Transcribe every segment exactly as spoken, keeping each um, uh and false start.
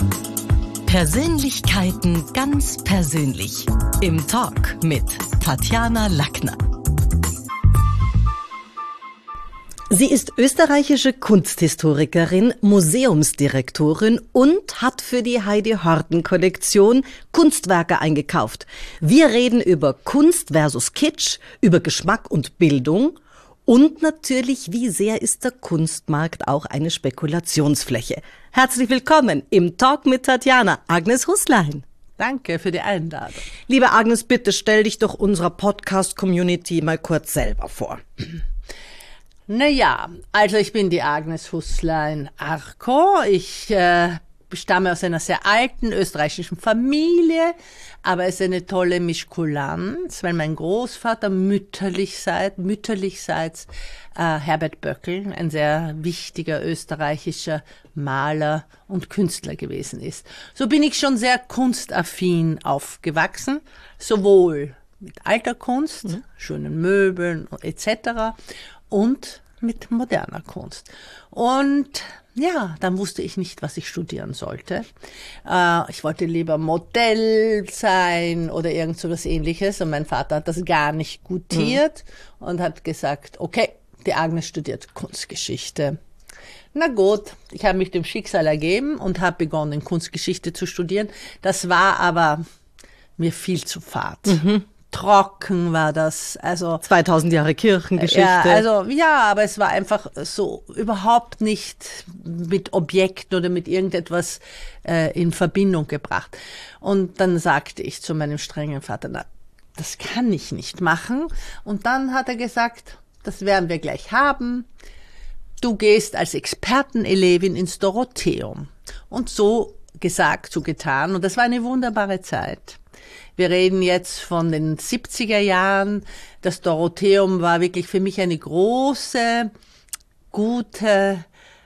Persönlichkeiten ganz persönlich. Im Talk mit Tatjana Lackner. Sie ist österreichische Kunsthistorikerin, Museumsdirektorin und hat für die Heidi-Horten-Kollektion Kunstwerke eingekauft. Wir reden über Kunst versus Kitsch, über Geschmack und Bildung und natürlich, wie sehr ist der Kunstmarkt auch eine Spekulationsfläche. Herzlich willkommen im Talk mit Tatjana, Agnes Hußlein. Danke für die Einladung. Liebe Agnes, bitte stell dich doch unserer Podcast-Community mal kurz selber vor. Naja, also ich bin die Agnes Hußlein-Arco. Ich äh, stamme aus einer sehr alten österreichischen Familie, aber es ist eine tolle Mischkulanz, weil mein Großvater mütterlichseits, mütterlichseits äh, Herbert Böckel, ein sehr wichtiger österreichischer Maler und Künstler gewesen ist. So bin ich schon sehr kunstaffin aufgewachsen, sowohl mit alter Kunst, mhm. schönen Möbeln et cetera und mit moderner Kunst. Und ja, dann wusste ich nicht, was ich studieren sollte. Äh, ich wollte lieber Modell sein oder irgend so was Ähnliches. Und mein Vater hat das gar nicht gutiert mhm. und hat gesagt, okay, die Agnes studiert Kunstgeschichte. Na gut, ich habe mich dem Schicksal ergeben und habe begonnen, Kunstgeschichte zu studieren. Das war aber mir viel zu fad. Mhm. Trocken war das, also zweitausend Jahre Kirchengeschichte. Ja, also ja, aber es war einfach so überhaupt nicht mit Objekten oder mit irgendetwas äh, in Verbindung gebracht. Und dann sagte ich zu meinem strengen Vater, na, das kann ich nicht machen. Und dann hat er gesagt, das werden wir gleich haben. Du gehst als Expertenelevin ins Dorotheum. Und so gesagt, so getan. Und das war eine wunderbare Zeit. Wir reden jetzt von den siebziger Jahren. Das Dorotheum war wirklich für mich eine große, gute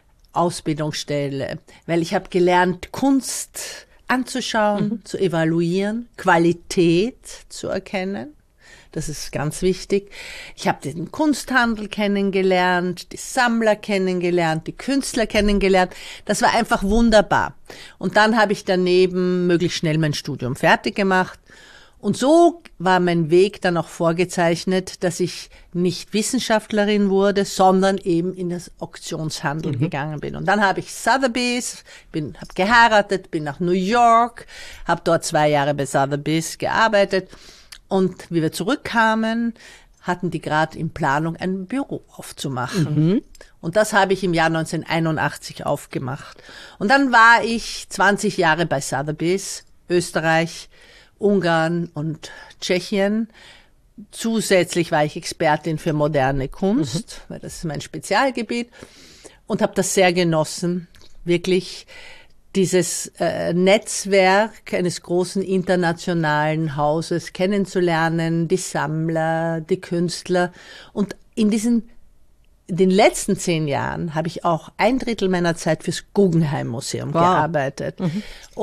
Ausbildungsstelle, weil ich habe gelernt, Kunst anzuschauen, mhm. zu evaluieren, Qualität zu erkennen. Das ist ganz wichtig. Ich habe den Kunsthandel kennengelernt, die Sammler kennengelernt, die Künstler kennengelernt. Das war einfach wunderbar. Und dann habe ich daneben möglichst schnell mein Studium fertig gemacht. Und so war mein Weg dann auch vorgezeichnet, dass ich nicht Wissenschaftlerin wurde, sondern eben in das Auktionshandel mhm. gegangen bin. Und dann habe ich Sotheby's, bin, habe geheiratet, bin nach New York, habe dort zwei Jahre bei Sotheby's gearbeitet. Und wie wir zurückkamen, hatten die gerade in Planung, ein Büro aufzumachen. Mhm. Und das habe ich im Jahr neunzehnhunderteinundachtzig aufgemacht. Und dann war ich zwanzig Jahre bei Sotheby's, Österreich, Ungarn und Tschechien. Zusätzlich war ich Expertin für moderne Kunst, mhm. weil das ist mein Spezialgebiet. Und habe das sehr genossen, wirklich dieses äh, Netzwerk eines großen internationalen Hauses kennenzulernen, die Sammler, die Künstler. Und in diesen, in den letzten zehn Jahren habe ich auch ein Drittel meiner Zeit fürs Guggenheim Museum wow. gearbeitet. Mhm.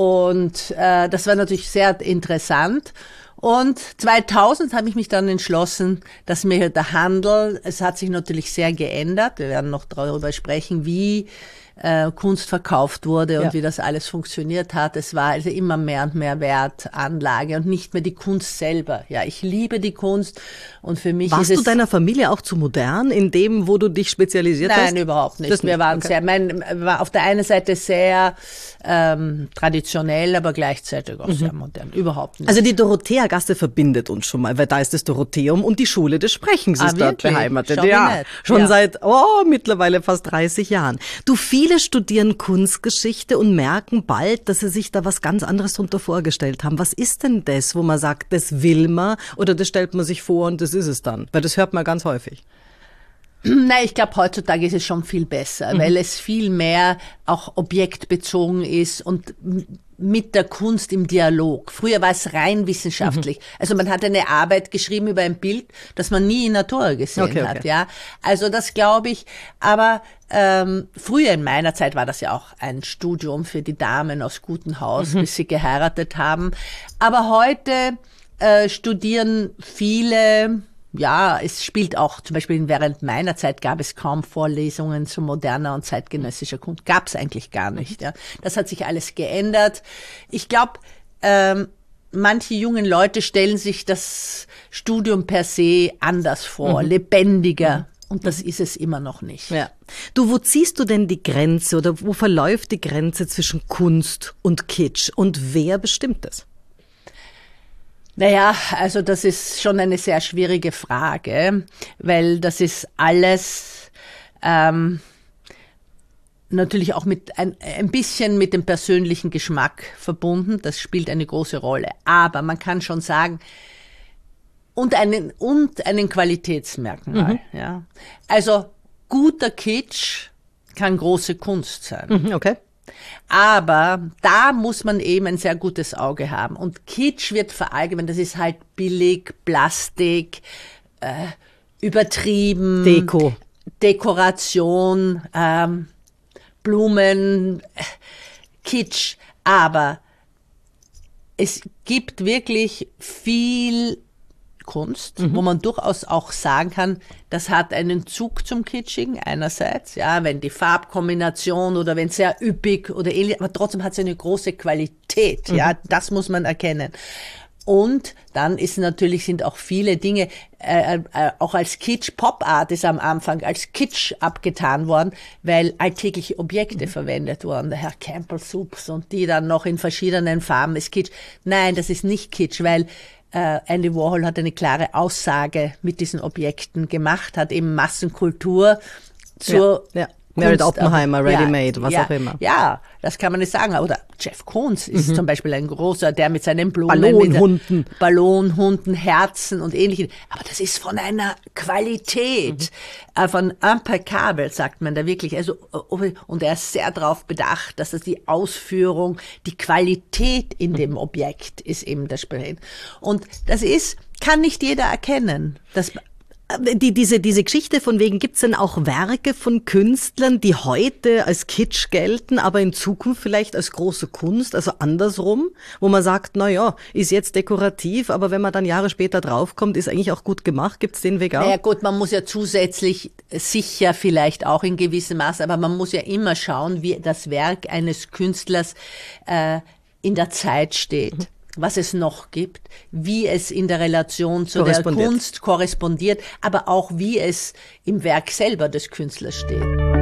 Und äh, das war natürlich sehr interessant. Und zweitausend habe ich mich dann entschlossen, dass mir der Handel, es hat sich natürlich sehr geändert. Wir werden noch darüber sprechen, wie äh, Kunst verkauft wurde und ja. wie das alles funktioniert hat. Es war also immer mehr und mehr Wertanlage und nicht mehr die Kunst selber. Ja, ich liebe die Kunst und für mich Warst ist es... du deiner Familie auch zu modern in dem, wo du dich spezialisiert Nein, hast? Nein, überhaupt nicht. Das Wir nicht. waren okay. sehr, mein, war auf der einen Seite sehr ähm, traditionell, aber gleichzeitig auch mhm. sehr modern. Überhaupt nicht. Also die Dorothea-Gasse verbindet uns schon mal, weil da ist das Dorotheum und die Schule des Sprechens ah, ist dort wirklich? beheimatet. Schau ja, nicht. schon ja. seit oh mittlerweile fast dreißig Jahren. Du, viele studieren Kunstgeschichte und merken bald, dass sie sich da was ganz anderes drunter vorgestellt haben. Was ist denn das, wo man sagt, das will man oder das stellt man sich vor und das ist es dann? Weil das hört man ganz häufig. Nein, ich glaube, heutzutage ist es schon viel besser, mhm. weil es viel mehr auch objektbezogen ist und mit der Kunst im Dialog. Früher war es rein wissenschaftlich. Mhm. Also man hat eine Arbeit geschrieben über ein Bild, das man nie in Natura gesehen okay, hat. okay. Ja, also das glaube ich. Aber ähm, früher in meiner Zeit war das ja auch ein Studium für die Damen aus gutem Haus, mhm. bis sie geheiratet haben. Aber heute äh, studieren viele ja, es spielt auch, zum Beispiel während meiner Zeit gab es kaum Vorlesungen zu moderner und zeitgenössischer Kunst. Gab es eigentlich gar nicht. Ja. Das hat sich alles geändert. Ich glaube, ähm, manche jungen Leute stellen sich das Studium per se anders vor, mhm. lebendiger. Mhm. Und das ist es immer noch nicht. Ja. Du, wo ziehst du denn die Grenze oder wo verläuft die Grenze zwischen Kunst und Kitsch? Und wer bestimmt das? Naja, also das ist schon eine sehr schwierige Frage, weil das ist alles ähm, natürlich auch mit ein, ein bisschen mit dem persönlichen Geschmack verbunden. Das spielt eine große Rolle. Aber man kann schon sagen, und einen, und einen Qualitätsmerkmal. Mhm. Ja. Also guter Kitsch kann große Kunst sein. Mhm, okay. Aber da muss man eben ein sehr gutes Auge haben. Und Kitsch wird verallgemeinert, das ist halt billig, Plastik, äh, übertrieben. Deko. Dekoration, ähm, Blumen, äh, Kitsch. Aber es gibt wirklich viel Kunst, mhm. wo man durchaus auch sagen kann, das hat einen Zug zum Kitschigen einerseits, ja, wenn die Farbkombination oder wenn es sehr üppig oder ähnlich, aber trotzdem hat es eine große Qualität, mhm. ja, das muss man erkennen. Und dann ist natürlich, sind auch viele Dinge, äh, äh, auch als Kitsch, Pop-Art ist am Anfang als Kitsch abgetan worden, weil alltägliche Objekte mhm. verwendet wurden. Der Herr Campbell Soups und die dann noch in verschiedenen Farben ist Kitsch. Nein, das ist nicht Kitsch, weil äh, Andy Warhol hat eine klare Aussage mit diesen Objekten gemacht, hat eben Massenkultur zur ja, ja. Meredith Oppenheimer, Ready-Made, was ja, auch immer. Ja, das kann man nicht sagen. Oder Jeff Koons ist mhm. zum Beispiel ein großer, der mit seinen Blumen, Ballonhunden, mit Ballonhunden, Herzen und ähnlichem. Aber das ist von einer Qualität, mhm. äh, von impeccable, sagt man da wirklich. Also, und er ist sehr darauf bedacht, dass das die Ausführung, die Qualität in dem Objekt ist eben das Sprech. Und das ist, kann nicht jeder erkennen. Das Die, diese, diese Geschichte von wegen, gibt's denn auch Werke von Künstlern, die heute als Kitsch gelten, aber in Zukunft vielleicht als große Kunst, also andersrum, wo man sagt, na ja, ist jetzt dekorativ, aber wenn man dann Jahre später draufkommt, ist eigentlich auch gut gemacht. Gibt's den Weg auch? Ja gut, man muss ja zusätzlich sicher vielleicht auch in gewissem Maß, aber man muss ja immer schauen, wie das Werk eines Künstlers äh, in der Zeit steht. Mhm. Was es noch gibt, wie es in der Relation zu der Kunst korrespondiert, aber auch wie es im Werk selber des Künstlers steht.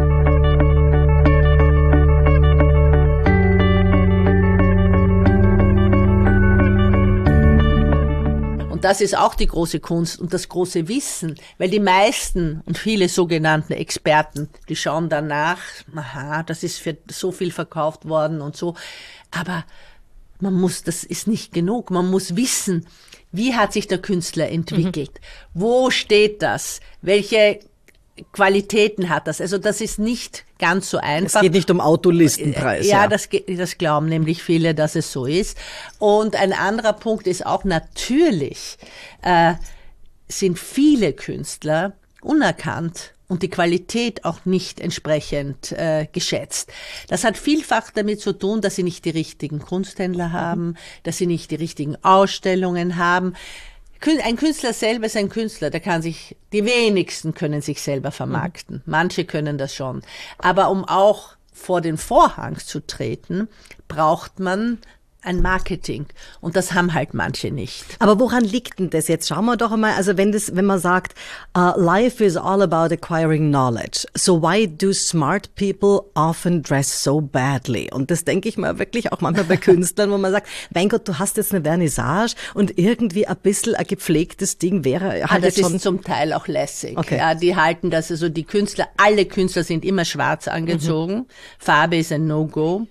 Und das ist auch die große Kunst und das große Wissen, weil die meisten und viele sogenannten Experten, die schauen danach, aha, das ist für so viel verkauft worden und so, aber man muss, das ist nicht genug. Man muss wissen, wie hat sich der Künstler entwickelt? Mhm. Wo steht das? Welche Qualitäten hat das? Also das ist nicht ganz so einfach. Es geht nicht um Autolistenpreis. Ja, ja. Das, das glauben nämlich viele, dass es so ist. Und ein anderer Punkt ist auch natürlich, äh, sind viele Künstler unerkannt und die Qualität auch nicht entsprechend äh, geschätzt. Das hat vielfach damit zu tun, dass sie nicht die richtigen Kunsthändler haben, dass sie nicht die richtigen Ausstellungen haben. Ein Künstler selber ist ein Künstler, der kann sich, die wenigsten können sich selber vermarkten. Manche können das schon. Aber um auch vor den Vorhang zu treten, braucht man ein Marketing. Und das haben halt manche nicht. Aber woran liegt denn das jetzt? Schauen wir doch einmal, also wenn das, wenn man sagt, uh, life is all about acquiring knowledge. So why do smart people often dress so badly? Und das denke ich mal wirklich auch manchmal bei Künstlern, wo man sagt, mein Gott, du hast jetzt eine Vernissage und irgendwie ein bisschen ein gepflegtes Ding wäre halt ah, das jetzt schon. Ist zum Teil auch lässig. Okay. Ja, die halten das, also die Künstler, alle Künstler sind immer schwarz angezogen. Mhm. Farbe ist ein No-Go.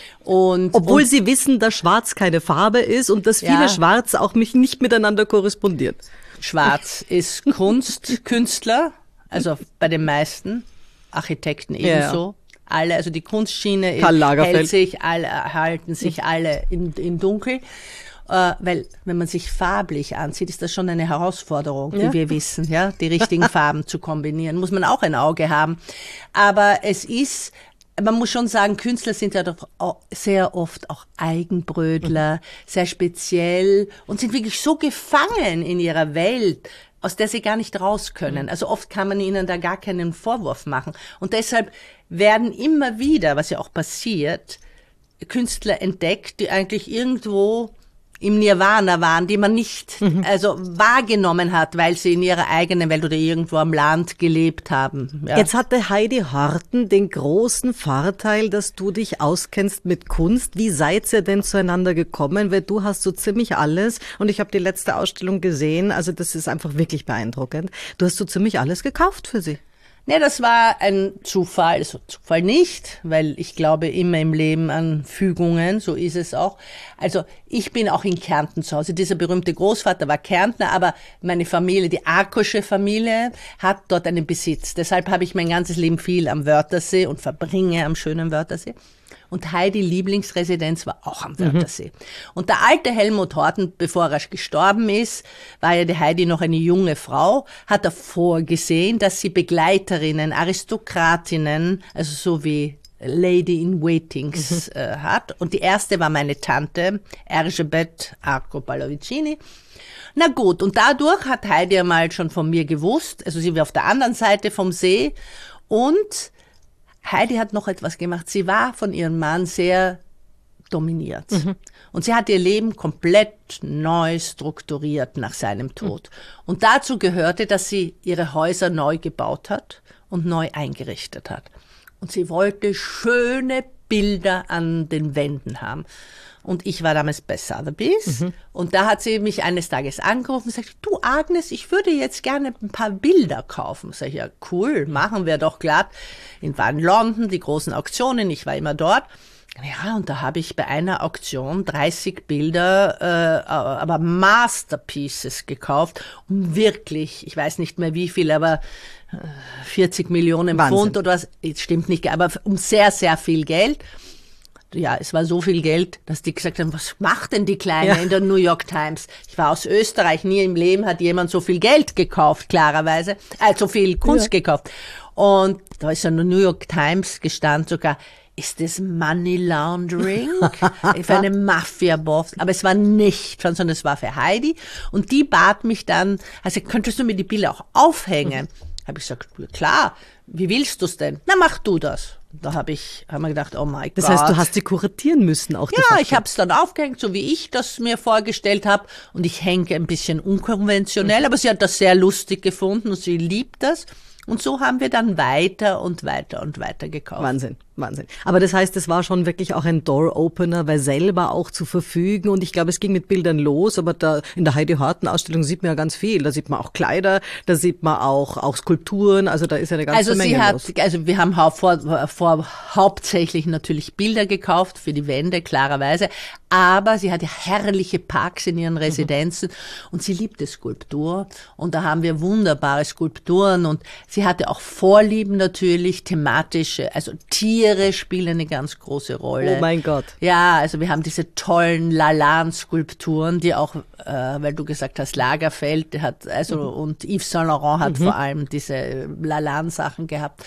Und, Obwohl und, sie wissen, dass Schwarz keine Farbe ist und dass viele ja, Schwarz auch mich nicht miteinander korrespondiert. Schwarz ist Kunst, Künstler, also bei den meisten, Architekten ebenso. Ja. Alle, also die Kunstschiene hält sich, alle, halten sich alle in, in Dunkel. Äh, weil, wenn man sich farblich ansieht, ist das schon eine Herausforderung, ja, wie wir wissen, ja, die richtigen Farben zu kombinieren. Muss man auch ein Auge haben. Aber es ist, man muss schon sagen, Künstler sind ja doch auch sehr oft auch Eigenbrötler, mhm. sehr speziell und sind wirklich so gefangen in ihrer Welt. aus der sie gar nicht raus können. Also oft kann man ihnen da gar keinen Vorwurf machen. Und deshalb werden immer wieder, was ja auch passiert, Künstler entdeckt, die eigentlich irgendwo im Nirvana waren, die man nicht mhm. also wahrgenommen hat, weil sie in ihrer eigenen Welt oder irgendwo am Land gelebt haben. Ja. Jetzt hatte Heidi Horten den großen Vorteil, dass du dich auskennst mit Kunst. Wie seid ihr denn zueinander gekommen? Weil du hast so ziemlich alles, und ich habe die letzte Ausstellung gesehen, also das ist einfach wirklich beeindruckend. Du hast so ziemlich alles gekauft für sie. Nee, das war ein Zufall, also Zufall nicht, weil ich glaube immer im Leben an Fügungen, so ist es auch. Also ich bin auch in Kärnten zu Hause. Dieser berühmte Großvater war Kärntner, aber meine Familie, die Arkosche Familie, hat dort einen Besitz. Deshalb habe ich mein ganzes Leben viel am Wörthersee und verbringe am schönen Wörthersee. Und Heidi Lieblingsresidenz war auch am Wörthersee. Mhm. Und der alte Helmut Horten, bevor er gestorben ist, war ja die Heidi noch eine junge Frau, hat er vorgesehen, dass sie Begleiterinnen, Aristokratinnen, also so wie Lady in Waitings mhm. äh, hat. Und die erste war meine Tante, Erzsébet Arco Pallavicini. Na gut, und dadurch hat Heidi einmal schon von mir gewusst, also sie war auf der anderen Seite vom See, und Heidi hat noch etwas gemacht. Sie war von ihrem Mann sehr dominiert. Mhm. Und sie hat ihr Leben komplett neu strukturiert nach seinem Tod. Mhm. Und dazu gehörte, dass sie ihre Häuser neu gebaut hat und neu eingerichtet hat. Und sie wollte schöne Bilder an den Wänden haben. Und ich war damals bei Sotheby's. Mhm. Und da hat sie mich eines Tages angerufen und gesagt, du Agnes, ich würde jetzt gerne ein paar Bilder kaufen. Sag ich, ja cool, machen wir doch glatt. Ich war in London, die großen Auktionen, ich war immer dort. Ja, und da habe ich bei einer Auktion dreißig Bilder, äh, aber Masterpieces gekauft. Und wirklich, ich weiß nicht mehr wie viel, aber vierzig Millionen Wahnsinn. Pfund oder was, das stimmt nicht, aber um sehr, sehr viel Geld. Ja, es war so viel Geld, dass die gesagt haben, was macht denn die Kleine ja. in der New York Times? Ich war aus Österreich, nie im Leben hat jemand so viel Geld gekauft, klarerweise, äh, so viel Kunst ja. gekauft. Und da ist ja in der New York Times gestanden sogar, ist das Money Laundering? Für eine Mafia-Boss. Aber es war nicht, sondern es war für Heidi. Und die bat mich dann, also könntest du mir die Bilder auch aufhängen? Mhm. Habe ich gesagt, ja, klar, wie willst du's denn? Na, mach du das. Da habe ich, haben wir gedacht, oh mein Gott. Das heißt, du hast sie kuratieren müssen auch. Ja, ich habe es dann aufgehängt, so wie ich das mir vorgestellt habe. Und ich hänge ein bisschen unkonventionell, mhm. aber sie hat das sehr lustig gefunden und sie liebt das. Und so haben wir dann weiter und weiter und weiter gekauft. Wahnsinn, Wahnsinn. Aber das heißt, es war schon wirklich auch ein Door-Opener, weil selber auch zu verfügen. Und ich glaube, es ging mit Bildern los, aber da in der Heidi Horten-Ausstellung sieht man ja ganz viel. Da sieht man auch Kleider, da sieht man auch, auch Skulpturen. Also da ist ja eine ganze also Menge sie hat, los. Also wir haben hau- vor, vor hauptsächlich natürlich Bilder gekauft für die Wände, klarerweise. Aber sie hat ja herrliche Parks in ihren Residenzen mhm. und sie liebte Skulptur. Und da haben wir wunderbare Skulpturen und sie hatte auch Vorlieben natürlich, thematische, also Tiere spielen eine ganz große Rolle. Oh mein Gott. Ja, also wir haben diese tollen Lalanne-Skulpturen, die auch, äh, weil du gesagt hast, Lagerfeld, der hat, also, mhm. und Yves Saint Laurent hat mhm. vor allem diese Lalanne-Sachen gehabt.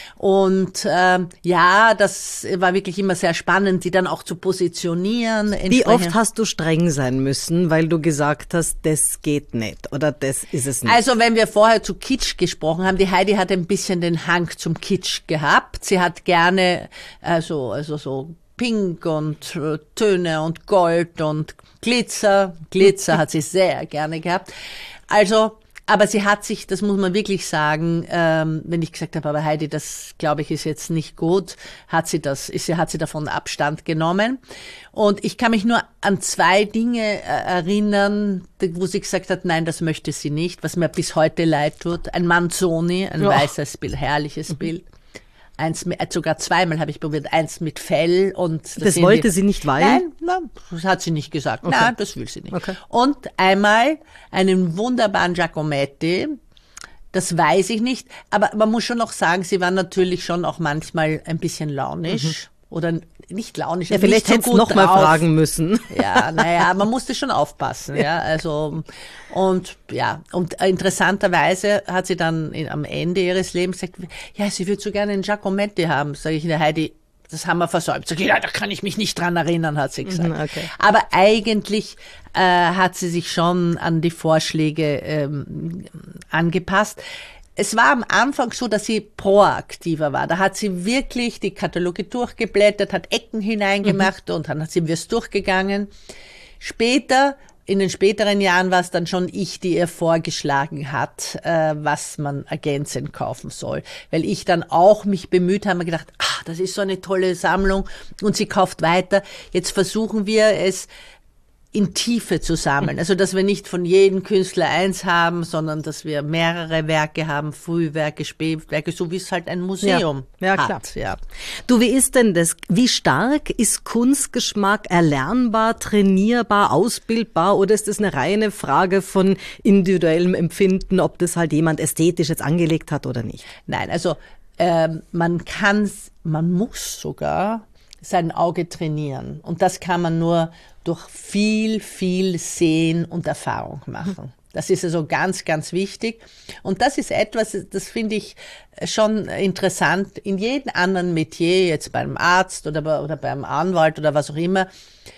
Und ähm, ja, das war wirklich immer sehr spannend, die dann auch zu positionieren. Wie oft hast du streng sein müssen, weil du gesagt hast, das geht nicht oder das ist es nicht? Also wenn wir vorher zu Kitsch gesprochen haben, die Heidi hat ein bisschen den Hang zum Kitsch gehabt. Sie hat gerne also also so Pink und äh, Töne und Gold und Glitzer. Glitzer hat sie sehr gerne gehabt. Also aber sie hat sich, das muss man wirklich sagen, ähm, wenn ich gesagt habe, aber Heidi, das glaube ich ist jetzt nicht gut, hat sie das, ist sie, hat sie davon Abstand genommen. Und ich kann mich nur an zwei Dinge äh, erinnern, wo sie gesagt hat, nein, das möchte sie nicht, was mir bis heute leid tut. Ein Manzoni, ein ja. weißes Bild, herrliches mhm. Bild. Eins mit, sogar zweimal habe ich probiert, eins mit Fell und das, das wollte die, sie nicht, weil? Nein, nein, das hat sie nicht gesagt. Okay. Nein, das will sie nicht. Okay. Und einmal einen wunderbaren Giacometti, das weiß ich nicht, aber man muss schon noch sagen, sie war natürlich schon auch manchmal ein bisschen launisch. Mhm. Oder nicht launisch. Ja, vielleicht hätte so noch mal fragen müssen. Ja, naja, man musste schon aufpassen, ja, also, und, ja, und interessanterweise hat sie dann in, am Ende ihres Lebens gesagt, ja, sie würde so gerne einen Giacometti haben, sage ich, der Heidi, das haben wir versäumt. Sag ich, ja, da kann ich mich nicht dran erinnern, hat sie gesagt. Okay. Aber eigentlich äh, hat sie sich schon an die Vorschläge ähm, angepasst. Es war am Anfang so, dass sie proaktiver war. Da hat sie wirklich die Kataloge durchgeblättert, hat Ecken hineingemacht mhm. und dann sind wir es durchgegangen. Später, in den späteren Jahren war es dann schon ich, die ihr vorgeschlagen hat, äh, was man ergänzend kaufen soll. Weil ich dann auch mich bemüht habe, gedacht, ah, das ist so eine tolle Sammlung und sie kauft weiter. Jetzt versuchen wir es in Tiefe zu sammeln. Also, dass wir nicht von jedem Künstler eins haben, sondern dass wir mehrere Werke haben, Frühwerke, Spätwerke, so wie es halt ein Museum ja, ja, hat. Klar. Ja. Du, wie ist denn das? Wie stark ist Kunstgeschmack erlernbar, trainierbar, ausbildbar oder ist das eine reine Frage von individuellem Empfinden, ob das halt jemand ästhetisch jetzt angelegt hat oder nicht? Nein, also ähm, man kann, man muss sogar sein Auge trainieren. Und das kann man nur durch viel, viel Sehen und Erfahrung machen. Das ist also ganz, ganz wichtig. Und das ist etwas, das finde ich schon interessant. In jedem anderen Metier, jetzt beim Arzt oder, bei, oder beim Anwalt oder was auch immer,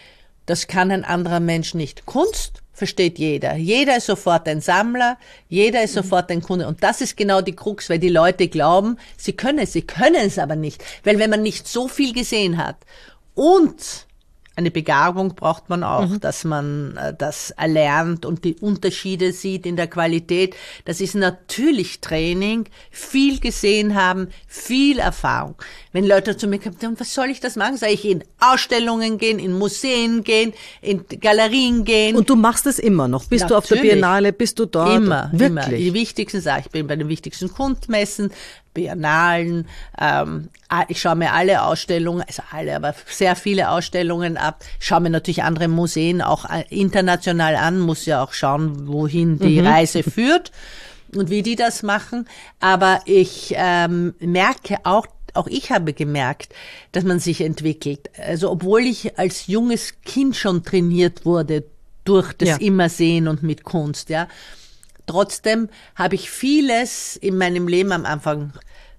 das kann ein anderer Mensch nicht. Kunst versteht jeder. Jeder ist sofort ein Sammler, jeder ist sofort ein Kunde. Und das ist genau die Krux, weil die Leute glauben, sie können es, sie können es aber nicht. Weil wenn man nicht so viel gesehen hat und eine Begabung braucht man auch, mhm. dass man äh, das erlernt und die Unterschiede sieht in der Qualität. Das ist natürlich Training, viel gesehen haben, viel Erfahrung. Wenn Leute zu mir kommen, was soll ich das machen? Soll ich in Ausstellungen gehen, in Museen gehen, in Galerien gehen? Und du machst es immer noch? Bist natürlich. Du auf der Biennale? Bist du dort? Immer, Wirklich? immer. Die wichtigsten Sachen. Ich bin bei den wichtigsten Kunstmessen, Biennalen. Ähm, ich schaue mir alle Ausstellungen, also alle, aber sehr viele Ausstellungen ab. Ich schaue mir natürlich andere Museen auch international an, muss ja auch schauen, wohin die mhm. Reise führt und wie die das machen. Aber ich ähm, merke auch, auch ich habe gemerkt, dass man sich entwickelt. Also obwohl ich als junges Kind schon trainiert wurde durch das ja. Immersehen und mit Kunst, ja. Trotzdem habe ich vieles in meinem Leben am Anfang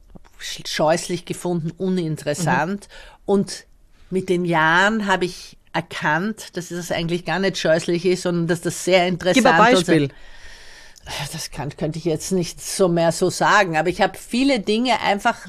scheußlich gefunden, uninteressant. Mhm. Und mit den Jahren habe ich erkannt, dass das eigentlich gar nicht scheußlich ist, sondern dass das sehr interessant ist. Gib ein Beispiel. Und das kann, könnte ich jetzt nicht so mehr so sagen, aber ich habe viele Dinge einfach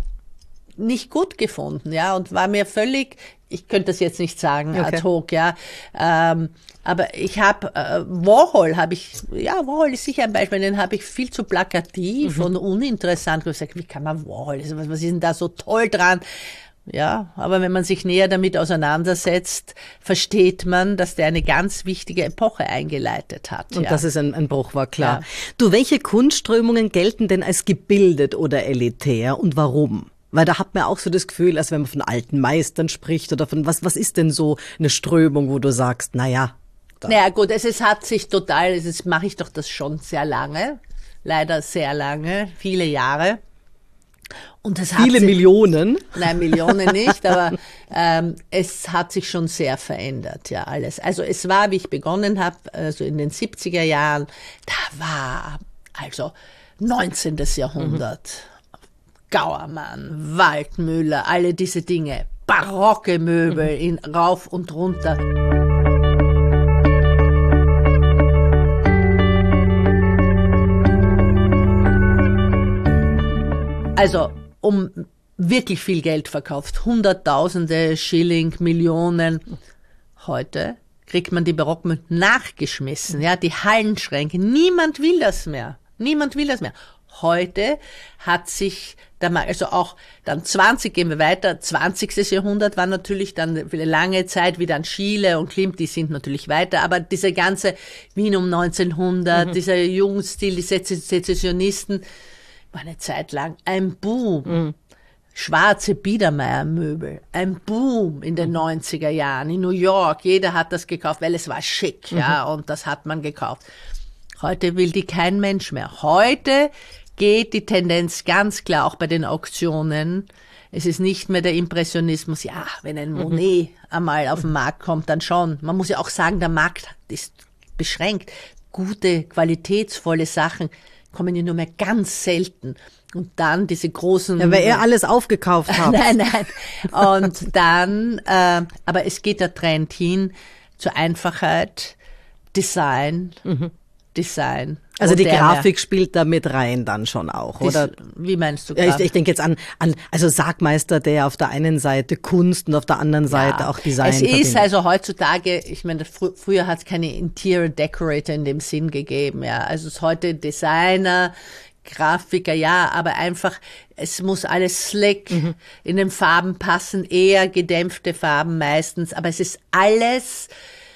nicht gut gefunden, ja, und war mir völlig, ich könnte das jetzt nicht sagen, okay. ad hoc, ja, ähm, aber ich habe, äh, Warhol habe ich, ja, Warhol ist sicher ein Beispiel, den habe ich viel zu plakativ mhm. und uninteressant gesagt, wie kann man Warhol, was, was ist denn da so toll dran? Ja, aber wenn man sich näher damit auseinandersetzt, versteht man, dass der eine ganz wichtige Epoche eingeleitet hat. Und ja. dass es ein, ein Bruch war, klar. Ja. Du, welche Kunstströmungen gelten denn als gebildet oder elitär und warum? Weil da hat man auch so das Gefühl, als wenn man von alten Meistern spricht oder von was, was ist denn so eine Strömung, wo du sagst, naja. Naja gut, es, es hat sich total, es mache ich doch das schon sehr lange, leider sehr lange, viele Jahre. Und es Viele hat sich, Millionen? Nein, Millionen nicht, aber ähm, es hat sich schon sehr verändert, ja, alles. Also es war, wie ich begonnen habe, also in den siebziger Jahren, da war also neunzehnten. Jahrhundert. Mhm. Gauermann, Waldmüller, alle diese Dinge, barocke Möbel in rauf und runter. Also um wirklich viel Geld verkauft, Hunderttausende Schilling, Millionen. Heute kriegt man die Barockmöbel nachgeschmissen, ja, die Hallenschränke. Niemand will das mehr. Niemand will das mehr. Heute hat sich der Markt, also auch dann zwanzig, gehen wir weiter, zwanzigsten. Jahrhundert war natürlich dann für eine lange Zeit, wie dann Schiele und Klimt, die sind natürlich weiter, aber diese ganze Wien um neunzehnhundert, mhm. dieser Jugendstil, die Sezessionisten, war eine Zeit lang ein Boom. Mhm. Schwarze Biedermeier-Möbel, ein Boom in den neunziger Jahren in New York. Jeder hat das gekauft, weil es war schick, mhm. ja, und das hat man gekauft. Heute will die kein Mensch mehr. Heute geht die Tendenz ganz klar auch bei den Auktionen. Es ist nicht mehr der Impressionismus. Ja, wenn ein Monet mhm. einmal auf den Markt kommt, dann schon. Man muss ja auch sagen, der Markt ist beschränkt. Gute, qualitätsvolle Sachen kommen ja nur mehr ganz selten. Und dann diese großen... Ja, weil ihr alles aufgekauft habt. Nein, nein. Und dann, äh, aber es geht der Trend hin zur Einfachheit, Design, mhm. Design. Also die moderne. Grafik spielt da mit rein dann schon auch, Das, oder? wie meinst du Ja, gerade? ich, ich denke jetzt an, an, also Sargmeister, der auf der einen Seite Kunst und auf der anderen Seite auch Design Es ist verbindet. also heutzutage, ich meine, fr früher hat es keine Interior Decorator in dem Sinn gegeben, ja. Also es ist heute Designer, Grafiker, ja, aber einfach, es muss alles slick, mhm. in den Farben passen, eher gedämpfte Farben meistens, aber es ist alles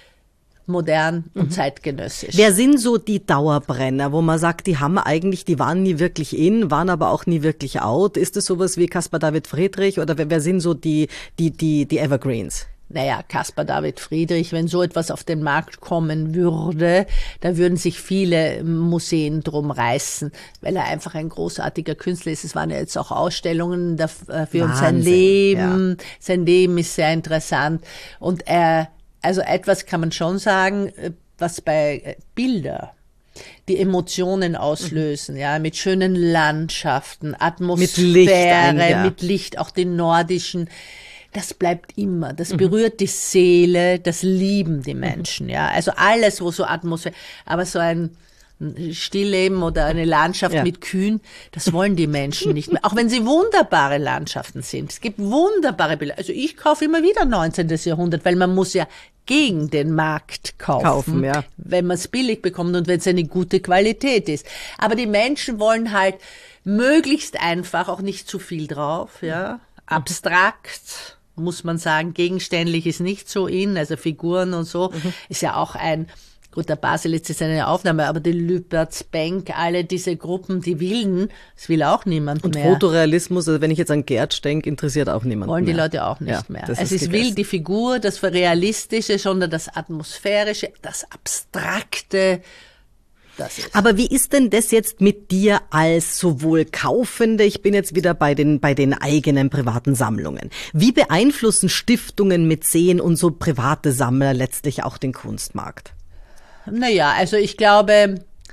modern und mhm. zeitgenössisch. Wer sind so die Dauerbrenner, wo man sagt, die haben eigentlich, die waren nie wirklich in, waren aber auch nie wirklich out? Ist es sowas wie Caspar David Friedrich oder wer, wer sind so die, die, die, die Evergreens? Naja, Caspar David Friedrich, wenn so etwas auf den Markt kommen würde, da würden sich viele Museen drum reißen, weil er einfach ein großartiger Künstler ist. Es waren ja jetzt auch Ausstellungen dafür und sein Leben, ja. sein Leben ist sehr interessant und er Also etwas kann man schon sagen, was bei Bilder die Emotionen auslösen, mhm. ja, mit schönen Landschaften, Atmosphäre, mit Licht, ein, ja. mit Licht, auch den nordischen, das bleibt immer, das mhm. berührt die Seele, das lieben die Menschen, mhm. ja, also alles, wo so Atmosphäre, aber so ein Stillleben oder eine Landschaft ja. mit Kühen, das wollen die Menschen nicht mehr. Auch wenn sie wunderbare Landschaften sind. Es gibt wunderbare Bilder. Also ich kaufe immer wieder neunzehnten Jahrhundert, weil man muss ja gegen den Markt kaufen, kaufen ja. wenn man es billig bekommt und wenn es eine gute Qualität ist. Aber die Menschen wollen halt möglichst einfach, auch nicht zu viel drauf, ja, abstrakt, muss man sagen, gegenständlich ist nicht so in, also Figuren und so, mhm. ist ja auch ein Gut, der Baselitz ist eine Aufnahme, aber die Lüpertz, Benck, alle diese Gruppen, die Wilden, das will auch niemand und mehr. Und Fotorealismus, also wenn ich jetzt an Gerd denke, interessiert auch niemand Wollen mehr. die Leute auch nicht ja, mehr. Es ist, ist will die Figur, das Realistische, sondern das Atmosphärische, das Abstrakte. Das ist. Aber wie ist denn das jetzt mit dir als sowohl Kaufende, ich bin jetzt wieder bei den, bei den eigenen privaten Sammlungen. Wie beeinflussen Stiftungen, Mäzen und so private Sammler letztlich auch den Kunstmarkt? Naja, also ich glaube,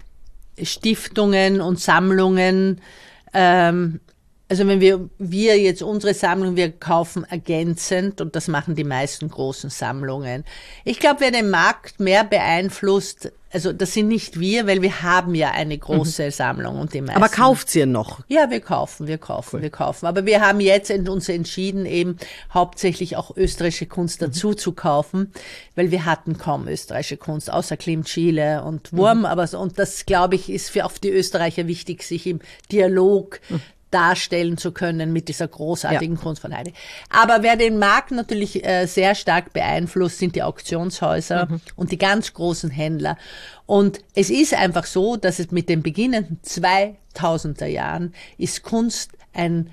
Stiftungen und Sammlungen, ähm, also wenn wir, wir jetzt unsere Sammlung, wir kaufen ergänzend und das machen die meisten großen Sammlungen. Ich glaube, wer den Markt mehr beeinflusst, also das sind nicht wir, weil wir haben ja eine große mhm. Sammlung und die meisten. Aber kauft ihr noch? Ja, wir kaufen, wir kaufen, cool. wir kaufen. Aber wir haben jetzt uns entschieden, eben hauptsächlich auch österreichische Kunst dazu mhm. zu kaufen, weil wir hatten kaum österreichische Kunst, außer Klim Chile und Wurm. Mhm. Aber so, und das, glaube ich, ist für auch die Österreicher wichtig, sich im Dialog mhm. darstellen zu können mit dieser großartigen ja. Kunst von Heidi. Aber wer den Markt natürlich äh, sehr stark beeinflusst, sind die Auktionshäuser mhm. und die ganz großen Händler. Und es ist einfach so, dass es mit den beginnenden zweitausender Jahren ist Kunst ein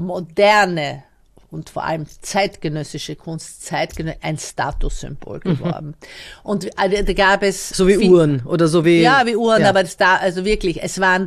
moderne und vor allem zeitgenössische Kunst, zeitgenö ein Statussymbol geworden. Mhm. Und äh, da gab es... So wie viel, Uhren oder so wie... Ja, wie Uhren, ja. aber das da, also wirklich, es waren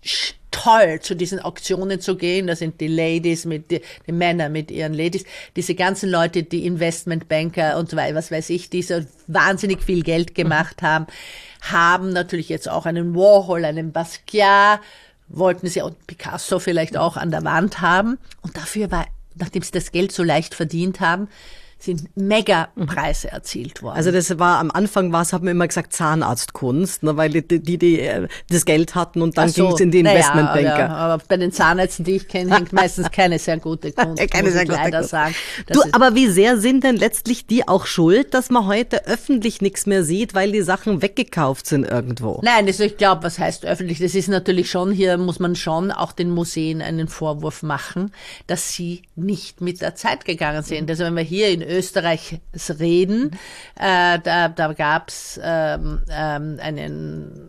toll, zu diesen Auktionen zu gehen. Da sind die Ladies mit, die, die Männer mit ihren Ladies, diese ganzen Leute, die Investmentbanker und so weiter, was weiß ich, die so wahnsinnig viel Geld gemacht mhm. haben, haben natürlich jetzt auch einen Warhol, einen Basquiat, wollten sie und Picasso vielleicht auch an der Wand haben. Und dafür war, nachdem sie das Geld so leicht verdient haben, sind Mega-Preise erzielt worden. Also das war, am Anfang war es, haben wir immer gesagt, Zahnarztkunst, ne, weil die, die, die das Geld hatten und dann so, ging es in die Investmentbanker. Naja, ja, aber bei den Zahnärzten, die ich kenne, hängt meistens keine sehr gute Kunst, keine muss sehr ich gute leider Kunst. sagen. Du, aber wie sehr sind denn letztlich die auch schuld, dass man heute öffentlich nichts mehr sieht, weil die Sachen weggekauft sind irgendwo? Nein, also ich glaube, was heißt öffentlich? Das ist natürlich schon, hier muss man schon auch den Museen einen Vorwurf machen, dass sie nicht mit der Zeit gegangen sind. Also wenn wir hier in Österreich reden, äh, da, da gab's ähm, ähm, einen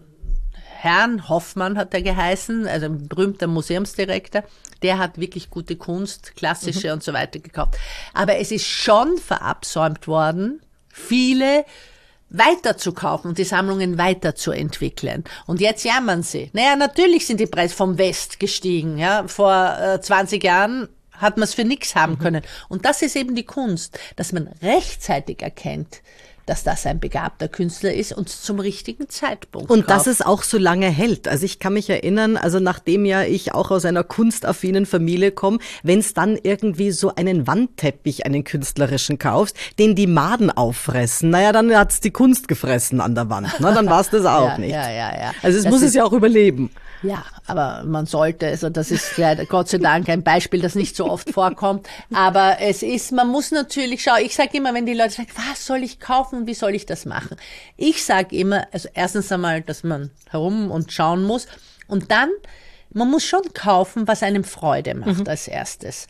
Herrn Hoffmann, hat er geheißen, also ein berühmter Museumsdirektor, der hat wirklich gute Kunst, klassische mhm. und so weiter gekauft. Aber es ist schon verabsäumt worden, viele weiter zu kaufen und die Sammlungen weiterzuentwickeln. Und jetzt jammern sie. Naja, natürlich sind die Preise vom West gestiegen. Ja, vor äh, zwanzig Jahren hat man es für nichts haben können. Und das ist eben die Kunst, dass man rechtzeitig erkennt, dass das ein begabter Künstler ist und zum richtigen Zeitpunkt Und kauft. dass es auch so lange hält. Also ich kann mich erinnern, also nachdem ja ich auch aus einer kunstaffinen Familie komme, wenn es dann irgendwie so einen Wandteppich, einen künstlerischen kaufst, den die Maden auffressen, naja, dann hat's die Kunst gefressen an der Wand. Na, dann war's das auch ja, nicht. Ja, ja, ja. Also es das muss ist, es ja auch überleben. Ja, aber man sollte, also das ist leider Gott sei Dank ein Beispiel, das nicht so oft vorkommt. Aber es ist, man muss natürlich, schau, ich sage immer, wenn die Leute sagen, was soll ich kaufen und wie soll ich das machen? Ich sage immer, also erstens einmal, dass man herum und schauen muss und dann, man muss schon kaufen, was einem Freude macht mhm. als erstes.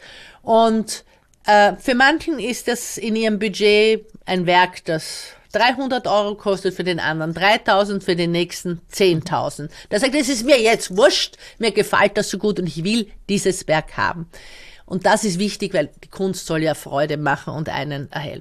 Und äh, für manchen ist das in ihrem Budget ein Werk, das dreihundert Euro kostet, für den anderen dreitausend, für den nächsten zehntausend. Da sagt er, es ist mir jetzt wurscht, mir gefällt das so gut und ich will dieses Werk haben. Und das ist wichtig, weil die Kunst soll ja Freude machen und einen erhellen.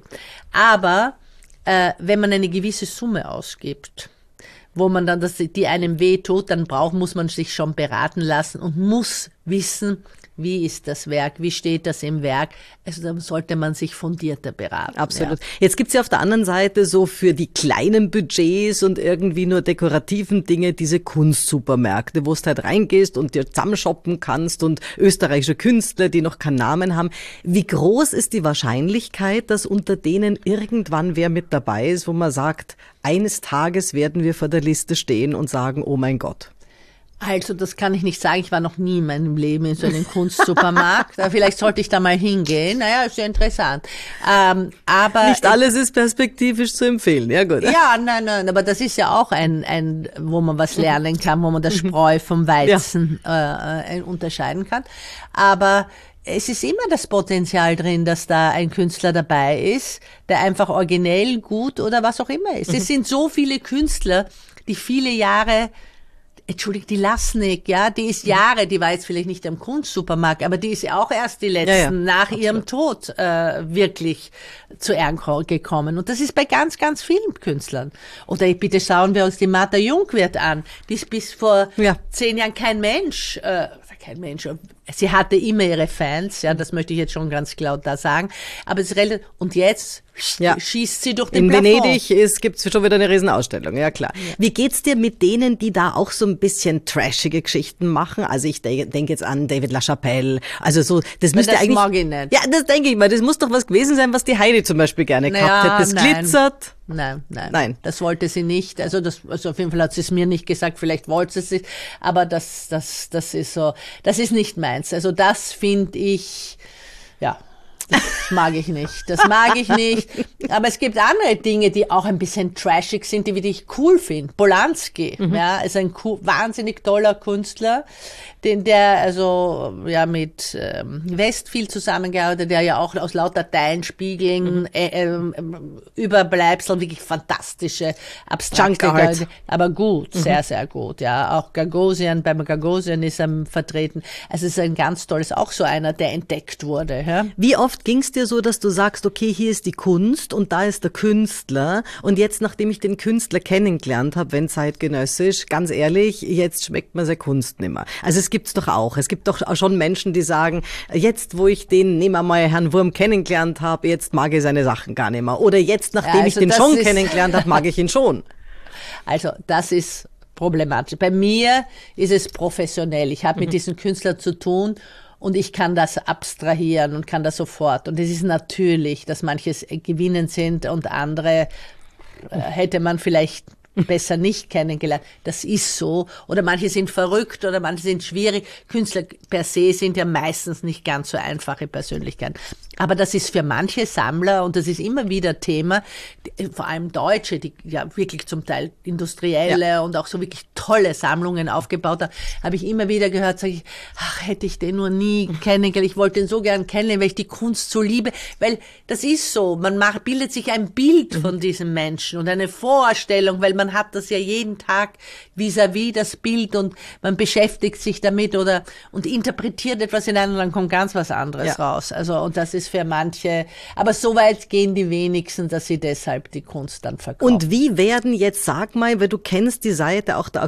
Aber äh, wenn man eine gewisse Summe ausgibt, wo man dann, das, die einem wehtut, dann braucht, muss man sich schon beraten lassen und muss wissen, wie ist das Werk, wie steht das im Werk. Also dann sollte man sich fundierter beraten. Absolut. Ja. Jetzt gibt's ja auf der anderen Seite so für die kleinen Budgets und irgendwie nur dekorativen Dinge diese Kunstsupermärkte, wo du halt reingehst und dir zusammenshoppen kannst und österreichische Künstler, die noch keinen Namen haben. Wie groß ist die Wahrscheinlichkeit, dass unter denen irgendwann wer mit dabei ist, wo man sagt, eines Tages werden wir vor der Liste stehen und sagen, oh mein Gott? Also, das kann ich nicht sagen. Ich war noch nie in meinem Leben in so einem Kunstsupermarkt. Vielleicht sollte ich da mal hingehen. Naja, ist ja interessant. Ähm, aber nicht alles ist perspektivisch zu empfehlen. Ja, gut. Ja, nein, nein, aber das ist ja auch ein, ein, wo man was lernen kann, wo man das Spreu vom Weizen ja. äh, unterscheiden kann. Aber es ist immer das Potenzial drin, dass da ein Künstler dabei ist, der einfach originell gut oder was auch immer ist. Mhm. Es sind so viele Künstler, die viele Jahre Entschuldigung, die Lasnik, ja, die ist Jahre, die war jetzt vielleicht nicht im Kunstsupermarkt, aber die ist ja auch erst die letzten, ja, ja, nach absolut. ihrem Tod äh, wirklich zu Ehren gekommen. Und das ist bei ganz, ganz vielen Künstlern. Oder bitte schauen wir uns die Martha Jungwirth an. Die ist bis vor ja. zehn Jahren kein Mensch, äh, kein Mensch, sie hatte immer ihre Fans, ja, das möchte ich jetzt schon ganz klar da sagen. Aber es ist relativ, und jetzt ja. schießt sie durch den In Plafond. Venedig ist, gibt's schon wieder eine Riesenausstellung, ja klar. Ja. Wie geht's dir mit denen, die da auch so ein bisschen trashige Geschichten machen? Also ich denke denk jetzt an David LaChapelle, also so, das müsste das eigentlich... mag ich nicht. Ja, das denke ich mal, das muss doch was gewesen sein, was die Heidi zum Beispiel gerne naja, gehabt hätte. Das nein. glitzert. Nein, nein, nein. Das wollte sie nicht. Also das, also auf jeden Fall hat sie es mir nicht gesagt. Vielleicht wollte sie es, aber das, das, das ist so, das ist nicht meins. Also das finde ich, ja. Das mag ich nicht. Das mag ich nicht. Aber es gibt andere Dinge, die auch ein bisschen trashig sind, die ich cool finde. Polanski, mhm. ja, ist ein cool, wahnsinnig toller Künstler, den der also ja mit ähm, Westfield zusammengearbeitet, der ja auch aus lauter Teilenspiegeln mhm. äh, äh, Überbleibsel wirklich fantastische abstrakte, aber gut, mhm. sehr sehr gut. Ja, auch Gagosian, beim Gagosian ist er vertreten. Also es ist ein ganz tolles, auch so einer, der entdeckt wurde. Ja. Wie oft ging es dir so, dass du sagst, okay, hier ist die Kunst und da ist der Künstler und jetzt, nachdem ich den Künstler kennengelernt habe, wenn zeitgenössisch, ganz ehrlich, jetzt schmeckt mir seine Kunst nimmer. Also es gibt's doch auch. Es gibt doch auch schon Menschen, die sagen, jetzt, wo ich den, nehmen wir mal Herrn Wurm kennengelernt habe, jetzt mag ich seine Sachen gar nicht mehr. Oder jetzt, nachdem ja, also ich den schon kennengelernt habe, mag ich ihn schon. Also das ist problematisch. Bei mir ist es professionell. Ich habe mhm. mit diesen Künstlern zu tun. Und ich kann das abstrahieren und kann das sofort. Und es ist natürlich, dass manches gewinnend sind und andere äh, hätte man vielleicht besser nicht kennengelernt. Das ist so. Oder manche sind verrückt oder manche sind schwierig. Künstler per se sind ja meistens nicht ganz so einfache Persönlichkeiten. Aber das ist für manche Sammler, und das ist immer wieder Thema, die, vor allem Deutsche, die ja wirklich zum Teil industrielle ja. und auch so wirklich tolle Sammlungen aufgebaut haben, habe ich immer wieder gehört, sage ich, ach, hätte ich den nur nie kennengelernt. Ich wollte den so gern kennenlernen, weil ich die Kunst so liebe. Weil das ist so, man macht, bildet sich ein Bild von diesem Menschen und eine Vorstellung, weil man hat das ja jeden Tag vis-à-vis das Bild und man beschäftigt sich damit oder und interpretiert etwas in einem und dann kommt ganz was anderes ja. raus. Also, und das ist für manche, aber so weit gehen die wenigsten, dass sie deshalb die Kunst dann verkaufen. Und wie werden jetzt, sag mal, weil du kennst die Seite auch der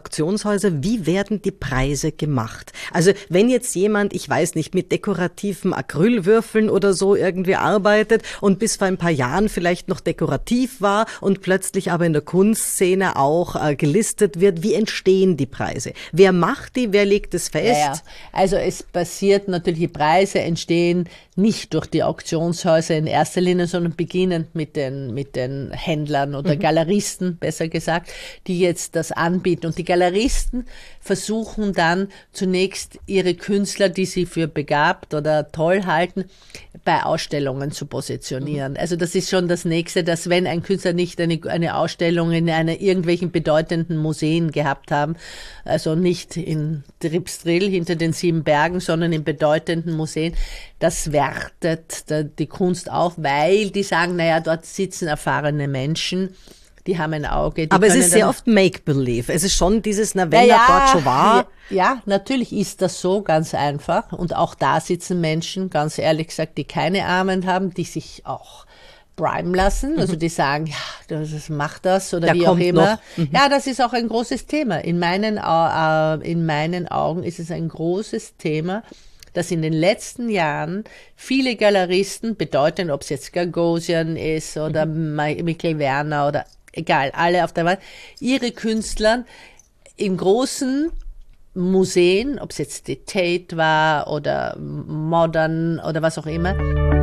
Auktionshäuser, wie werden die Preise gemacht? Also wenn jetzt jemand, ich weiß nicht, mit dekorativen Acrylwürfeln oder so irgendwie arbeitet und bis vor ein paar Jahren vielleicht noch dekorativ war und plötzlich aber in der Kunstszene auch äh, gelistet wird, wie entstehen die Preise? Wer macht die, wer legt es fest? Ja, ja. Also es passiert natürlich, die Preise entstehen nicht durch die Auktionshäuser in erster Linie, sondern beginnend mit den, mit den Händlern oder mhm. Galeristen, besser gesagt, die jetzt das anbieten. Und die Galeristen versuchen dann zunächst ihre Künstler, die sie für begabt oder toll halten, bei Ausstellungen zu positionieren. Mhm. Also das ist schon das Nächste, dass wenn ein Künstler nicht eine, eine Ausstellung in einer irgendwelchen bedeutenden Museen gehabt haben, also nicht in Tripsdrill hinter den sieben Bergen, sondern in bedeutenden Museen, das wertet die Kunst auf, weil die sagen, naja, dort sitzen erfahrene Menschen, die haben ein Auge. Die Aber es ist sehr oft Make-Believe. Es ist schon dieses, na, wenn ja, er dort schon war. Ja, ja, natürlich ist das so, ganz einfach. Und auch da sitzen Menschen, ganz ehrlich gesagt, die keine Armen haben, die sich auch primen lassen. Also die sagen, ja, das macht das oder Der wie auch immer. Mhm. Ja, das ist auch ein großes Thema. In meinen, äh, in meinen Augen ist es ein großes Thema, dass in den letzten Jahren viele Galeristen, bedeutend, ob es jetzt Gagosian ist oder mhm. Michael Werner oder egal, alle auf der Welt, ihre Künstler in großen Museen, ob es jetzt die Tate war oder Modern oder was auch immer,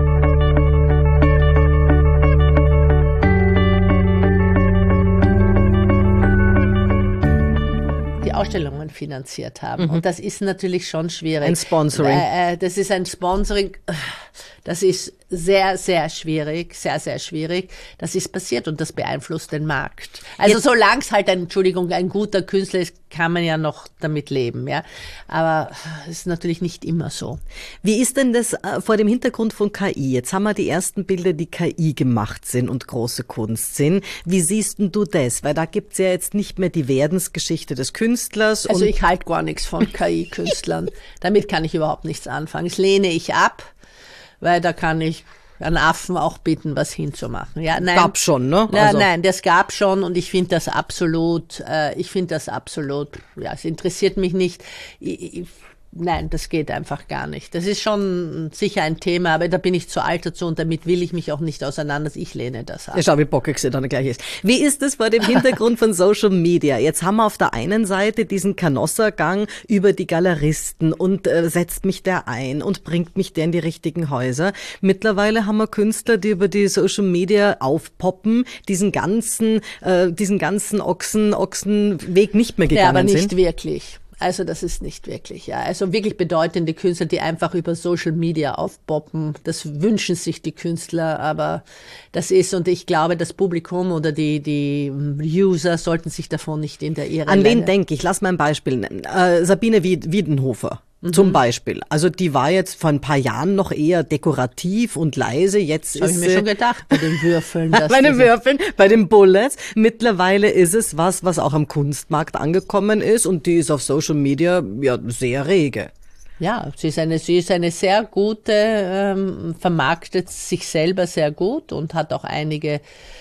Ausstellungen finanziert haben. Mhm. Und das ist natürlich schon schwierig. Ein Sponsoring. Äh, das ist ein Sponsoring, das ist sehr, sehr schwierig, sehr, sehr schwierig. Das ist passiert und das beeinflusst den Markt. Also Jetzt, solange es halt, ein, Entschuldigung, ein guter Künstler ist, kann man ja noch damit leben, ja. Aber es ist natürlich nicht immer so. Wie ist denn das äh, vor dem Hintergrund von K I? Jetzt haben wir die ersten Bilder, die K I gemacht sind und große Kunst sind. Wie siehst denn du das? Weil da gibt's ja jetzt nicht mehr die Werdensgeschichte des Künstlers. Also ich halte gar nichts von K I-Künstlern. Damit kann ich überhaupt nichts anfangen. Das lehne ich ab, weil da kann ich einen Affen auch bitten, was hinzumachen. Ja, nein. Gab schon, ne? Ja, also. Nein, das gab schon und ich finde das absolut, äh, ich finde das absolut, ja, es interessiert mich nicht. Ich, ich, Nein, das geht einfach gar nicht. Das ist schon sicher ein Thema, aber da bin ich zu alt dazu und damit will ich mich auch nicht auseinandersetzen. Ich lehne das ab. Ja, schau, wie bockig sie dann gleich ist. Wie ist es vor dem Hintergrund von Social Media? Jetzt haben wir auf der einen Seite diesen Canossa-Gang über die Galeristen und äh, setzt mich der ein und bringt mich der in die richtigen Häuser. Mittlerweile haben wir Künstler, die über die Social Media aufpoppen, diesen ganzen, äh, diesen ganzen Ochsen, Ochsenweg nicht mehr gegangen sind. Ja, aber nicht sind. wirklich. Also das ist nicht wirklich, ja. Also wirklich bedeutende Künstler, die einfach über Social Media aufpoppen. Das wünschen sich die Künstler, aber das ist, und ich glaube, das Publikum oder die, die User sollten sich davon nicht in der Irre An wen leiten. denke ich? Lass mal ein Beispiel nennen. Äh, Sabine Wied- Wiedenhofer. Zum Beispiel. Also die war jetzt vor ein paar Jahren noch eher dekorativ und leise. Jetzt das ist habe ich mir schon gedacht bei den Würfeln. bei den Würfeln, bei den Bullets. Mittlerweile ist es was, was auch am Kunstmarkt angekommen ist und die ist auf Social Media ja sehr rege. Ja, sie ist eine, sie ist eine sehr gute, ähm, vermarktet sich selber sehr gut und hat auch einige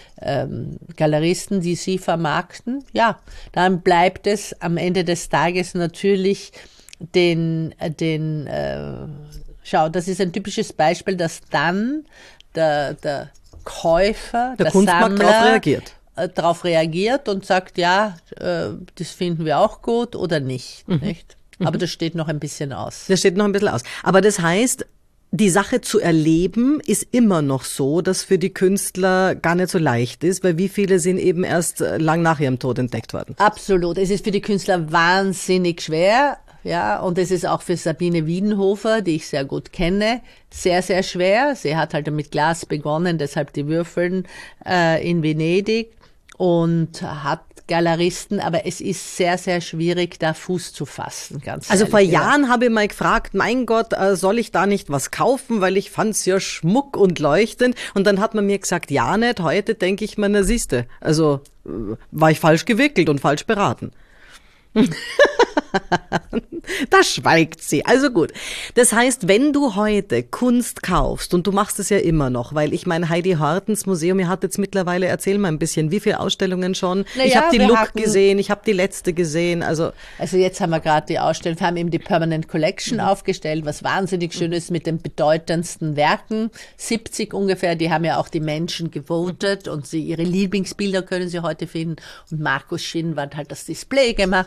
ähm, Galeristen, die sie vermarkten. Ja, dann bleibt es am Ende des Tages natürlich den, den, äh, schau, das ist ein typisches Beispiel, dass dann der, der Käufer, der, der Kunstmarkt Sammler darauf reagiert. Äh, darauf reagiert und sagt, ja, äh, das finden wir auch gut oder nicht, mhm. nicht? Aber mhm. das steht noch ein bisschen aus. Das steht noch ein bisschen aus. Aber das heißt, die Sache zu erleben ist immer noch so, dass für die Künstler gar nicht so leicht ist, weil wie viele sind eben erst lang nach ihrem Tod entdeckt worden. Absolut. Es ist für die Künstler wahnsinnig schwer. Ja, und es ist auch für Sabine Wiedenhofer, die ich sehr gut kenne, sehr, sehr schwer. Sie hat halt mit Glas begonnen, deshalb die Würfeln äh, in Venedig und hat Galeristen, aber es ist sehr, sehr schwierig, da Fuß zu fassen. Ganz also ehrlich, vor ja. Jahren habe ich mal gefragt, mein Gott, äh, soll ich da nicht was kaufen, weil ich fand's ja schmuck und leuchtend. Und dann hat man mir gesagt, ja nicht. Heute denke ich mir, na siehste, also äh, war ich falsch gewickelt und falsch beraten. Da schweigt sie. Also gut. Das heißt, wenn du heute Kunst kaufst, und du machst es ja immer noch, weil ich meine, Heidi Hortens Museum, ihr hattet jetzt mittlerweile, erzähl mal ein bisschen, wie viele Ausstellungen schon? Na ich ja, habe die wir Look hatten- gesehen, ich habe die letzte gesehen, also Also jetzt haben wir gerade die Ausstellung, wir haben eben die Permanent Collection Mhm. aufgestellt, was wahnsinnig schön ist mit den bedeutendsten Werken, siebzig ungefähr, die haben ja auch die Menschen gewotet und sie, ihre Lieblingsbilder können sie heute finden und Markus Schinn hat halt das Display gemacht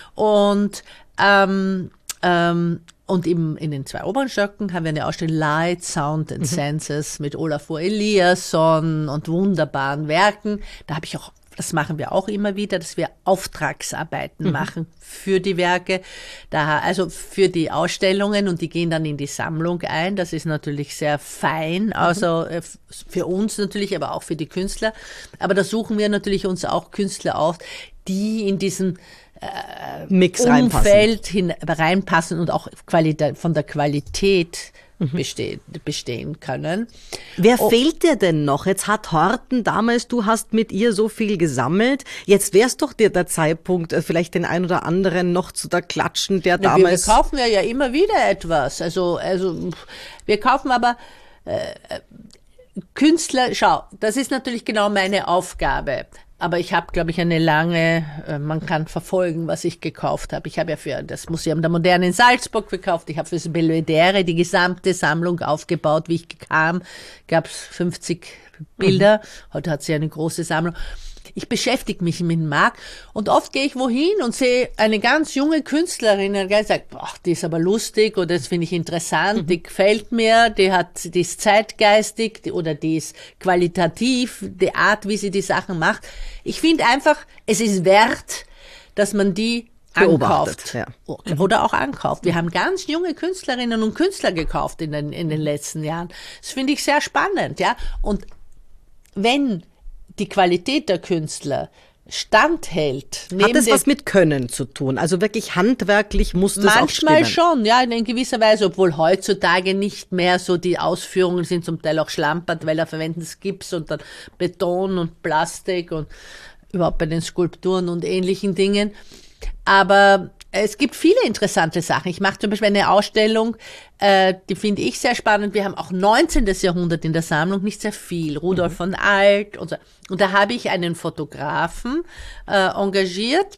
und ähm, ähm, und eben in den zwei oberen Stöcken haben wir eine Ausstellung Light, Sound and Senses mit Olafur Eliasson und wunderbaren Werken. Da habe ich auch, das machen wir auch immer wieder, dass wir Auftragsarbeiten machen für die Werke, da, also für die Ausstellungen und die gehen dann in die Sammlung ein. Das ist natürlich sehr fein, also äh, für uns natürlich, aber auch für die Künstler. Aber da suchen wir natürlich uns auch Künstler aus, die in diesen Mix reinpassen. Umfeld hin, reinpassen und auch Qualität, von der Qualität bestehen, bestehen können. Wer fehlt dir denn noch? Jetzt hat Horten damals, du hast mit ihr so viel gesammelt. Jetzt wär's doch dir der Zeitpunkt, äh, vielleicht den ein oder anderen noch zu da klatschen, der Na, wir, wir damals... kaufen ja, ja immer wieder etwas. Also, also wir kaufen aber äh, Künstler, schau, das ist natürlich genau meine Aufgabe. Aber ich habe, glaube ich, eine lange, äh, man kann verfolgen, was ich gekauft habe. Ich habe ja für das Museum der Moderne in Salzburg gekauft. Ich habe für das Belvedere die gesamte Sammlung aufgebaut. Wie ich kam, gab es fünfzig Bilder. Mhm. Heute hat sie eine große Sammlung. Ich beschäftige mich mit dem Markt und oft gehe ich wohin und sehe eine ganz junge Künstlerin und die sagt, boah, die ist aber lustig oder das finde ich interessant, mhm. die gefällt mir, die hat, die ist zeitgeistig die, oder die ist qualitativ, die Art, wie sie die Sachen macht. Ich finde einfach, es ist wert, dass man die ankauft. Ja. Oder auch ankauft. Wir haben ganz junge Künstlerinnen und Künstler gekauft in den, in den letzten Jahren. Das finde ich sehr spannend, ja. Und wenn die Qualität der Künstler standhält. Hat es was mit Können zu tun? Also wirklich handwerklich muss das auch stimmen? Manchmal schon, ja, in gewisser Weise, obwohl heutzutage nicht mehr so die Ausführungen sind zum Teil auch schlampert, weil da verwenden sie Gips und dann Beton und Plastik und überhaupt bei den Skulpturen und ähnlichen Dingen. Aber es gibt viele interessante Sachen. Ich mache zum Beispiel eine Ausstellung, äh, die finde ich sehr spannend. Wir haben auch neunzehnten. Jahrhundert in der Sammlung, nicht sehr viel. Rudolf von Alt und so. Und da habe ich einen Fotografen äh, engagiert,